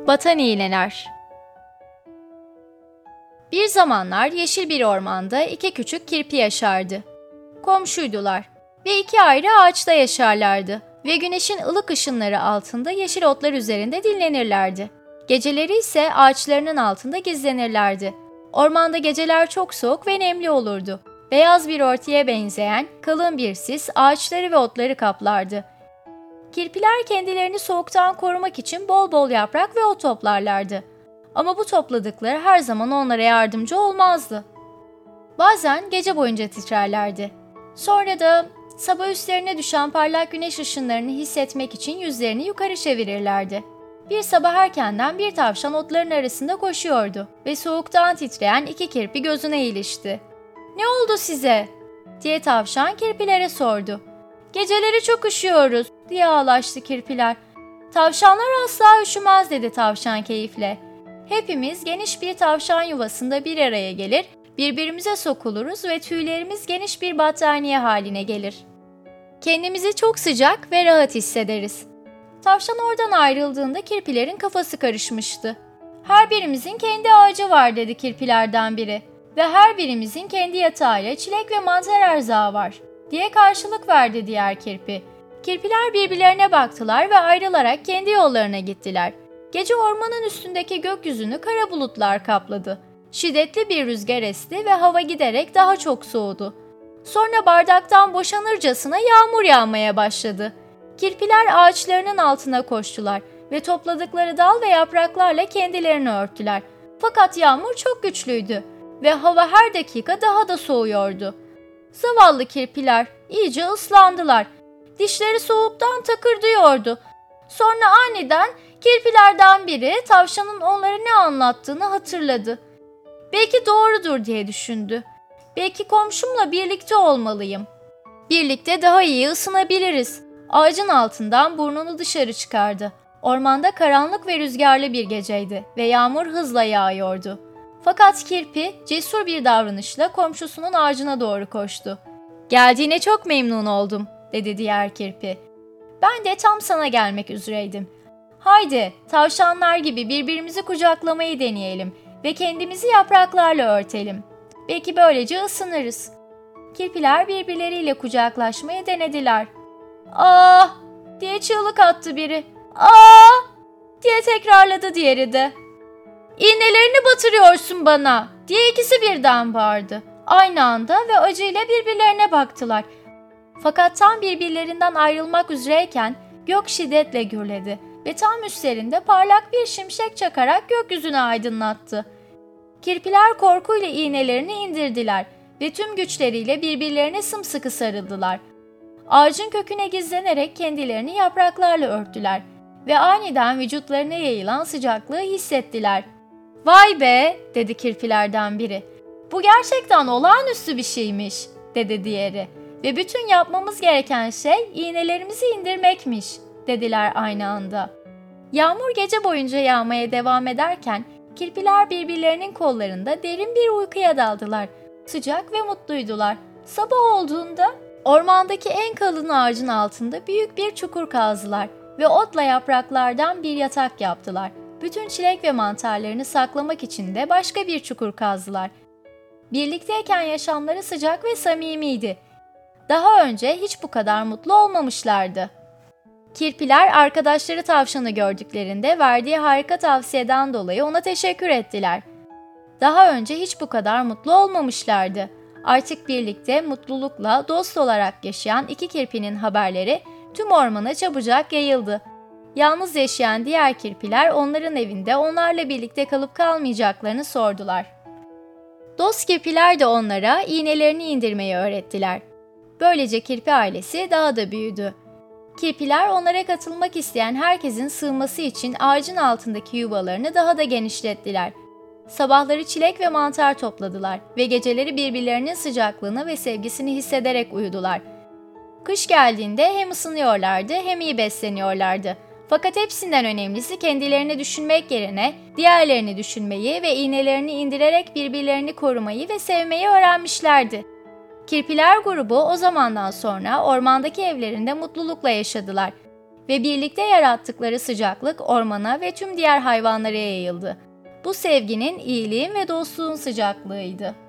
Batan iğneler. Bir zamanlar yeşil bir ormanda iki küçük kirpi yaşardı. Komşuydular ve iki ayrı ağaçta yaşarlardı ve güneşin ılık ışınları altında yeşil otlar üzerinde dinlenirlerdi. Geceleri ise ağaçlarının altında gizlenirlerdi. Ormanda geceler çok soğuk ve nemli olurdu. Beyaz bir örtüye benzeyen kalın bir sis ağaçları ve otları kaplardı. Kirpiler kendilerini soğuktan korumak için bol bol yaprak ve ot toplarlardı. Ama bu topladıkları her zaman onlara yardımcı olmazdı. Bazen gece boyunca titrerlerdi. Sonra da sabah üstlerine düşen parlak güneş ışınlarını hissetmek için yüzlerini yukarı çevirirlerdi. Bir sabah erkenden bir tavşan otların arasında koşuyordu ve soğuktan titreyen iki kirpi gözüne ilişti. "Ne oldu size?" diye tavşan kirpilere sordu. "Geceleri çok üşüyoruz," diye ağlaştı kirpiler. "Tavşanlar asla üşümez," dedi tavşan keyifle. "Hepimiz geniş bir tavşan yuvasında bir araya gelir, birbirimize sokuluruz ve tüylerimiz geniş bir battaniye haline gelir. Kendimizi çok sıcak ve rahat hissederiz." Tavşan oradan ayrıldığında kirpilerin kafası karışmıştı. "Her birimizin kendi ağacı var," dedi kirpilerden biri. "Ve her birimizin kendi yatağıyla çilek ve mantar erzağı var," diye karşılık verdi diğer kirpi. Kirpiler birbirlerine baktılar ve ayrılarak kendi yollarına gittiler. Gece ormanın üstündeki gökyüzünü kara bulutlar kapladı. Şiddetli bir rüzgar esti ve hava giderek daha çok soğudu. Sonra bardaktan boşanırcasına yağmur yağmaya başladı. Kirpiler ağaçlarının altına koştular ve topladıkları dal ve yapraklarla kendilerini örttüler. Fakat yağmur çok güçlüydü ve hava her dakika daha da soğuyordu. Zavallı kirpiler iyice ıslandılar. Dişleri soğuktan takırdıyordu. Sonra aniden kirpilerden biri tavşanın onlara ne anlattığını hatırladı. "Belki doğrudur," diye düşündü. "Belki komşumla birlikte olmalıyım. Birlikte daha iyi ısınabiliriz." Ağacın altından burnunu dışarı çıkardı. Ormanda karanlık ve rüzgarlı bir geceydi ve yağmur hızla yağıyordu. Fakat kirpi cesur bir davranışla komşusunun ağacına doğru koştu. "Geldiğine çok memnun oldum," dedi diğer kirpi. "Ben de tam sana gelmek üzereydim. Haydi tavşanlar gibi birbirimizi kucaklamayı deneyelim ve kendimizi yapraklarla örtelim. Belki böylece ısınırız." Kirpiler birbirleriyle kucaklaşmayı denediler. "Ah!" diye çığlık attı biri. "Ah!" diye tekrarladı diğeri de. "İğnelerini batırıyorsun bana," diye ikisi birden bağırdı. Aynı anda ve acıyla birbirlerine baktılar. Fakat tam birbirlerinden ayrılmak üzereyken gök şiddetle gürledi ve tam üstlerinde parlak bir şimşek çakarak gökyüzünü aydınlattı. Kirpiler korkuyla iğnelerini indirdiler ve tüm güçleriyle birbirlerine sımsıkı sarıldılar. Ağacın köküne gizlenerek kendilerini yapraklarla örttüler ve aniden vücutlarına yayılan sıcaklığı hissettiler. "Vay be," dedi kirpilerden biri. "Bu gerçekten olağanüstü bir şeymiş," dedi diğeri. "Ve bütün yapmamız gereken şey iğnelerimizi indirmekmiş," dediler aynı anda. Yağmur gece boyunca yağmaya devam ederken kirpiler birbirlerinin kollarında derin bir uykuya daldılar. Sıcak ve mutluydular. Sabah olduğunda ormandaki en kalın ağacın altında büyük bir çukur kazdılar ve otla yapraklardan bir yatak yaptılar. Bütün çilek ve mantarlarını saklamak için de başka bir çukur kazdılar. Birlikteyken yaşamları sıcak ve samimiydi. Daha önce hiç bu kadar mutlu olmamışlardı. Kirpiler arkadaşları tavşanı gördüklerinde verdiği harika tavsiyeden dolayı ona teşekkür ettiler. Daha önce hiç bu kadar mutlu olmamışlardı. Artık birlikte mutlulukla dost olarak yaşayan iki kirpinin haberleri tüm ormana çabucak yayıldı. Yalnız yaşayan diğer kirpiler onların evinde onlarla birlikte kalıp kalmayacaklarını sordular. Dost kirpiler de onlara iğnelerini indirmeyi öğrettiler. Böylece kirpi ailesi daha da büyüdü. Kirpiler onlara katılmak isteyen herkesin sığması için ağacın altındaki yuvalarını daha da genişlettiler. Sabahları çilek ve mantar topladılar ve geceleri birbirlerinin sıcaklığını ve sevgisini hissederek uyudular. Kış geldiğinde hem ısınıyorlardı hem iyi besleniyorlardı. Fakat hepsinden önemlisi kendilerini düşünmek yerine diğerlerini düşünmeyi ve iğnelerini indirerek birbirlerini korumayı ve sevmeyi öğrenmişlerdi. Kirpiler grubu o zamandan sonra ormandaki evlerinde mutlulukla yaşadılar ve birlikte yarattıkları sıcaklık ormana ve tüm diğer hayvanlara yayıldı. Bu sevginin, iyiliğin ve dostluğun sıcaklığıydı.